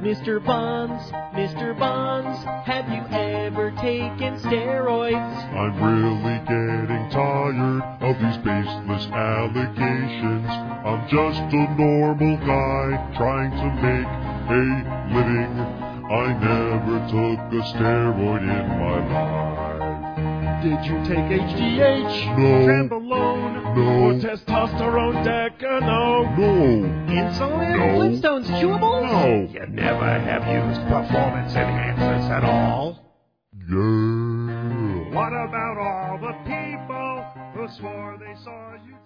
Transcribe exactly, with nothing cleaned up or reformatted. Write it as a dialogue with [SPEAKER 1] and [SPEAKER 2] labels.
[SPEAKER 1] Mister Bonds, Mister Bonds, have you ever taken steroids?
[SPEAKER 2] I'm really getting tired of these baseless allegations. I'm just a normal guy trying to make a living. I never took a steroid in my life.
[SPEAKER 3] Did you take H G H?
[SPEAKER 2] No.
[SPEAKER 3] Trenbolone?
[SPEAKER 2] No.
[SPEAKER 3] Or testosterone decano?
[SPEAKER 2] No.
[SPEAKER 1] Insulin?
[SPEAKER 2] No.
[SPEAKER 1] Flintstones chewables?
[SPEAKER 2] No.
[SPEAKER 3] You never have used performance enhancers at all?
[SPEAKER 2] Yeah.
[SPEAKER 3] What about all the people who swore they saw you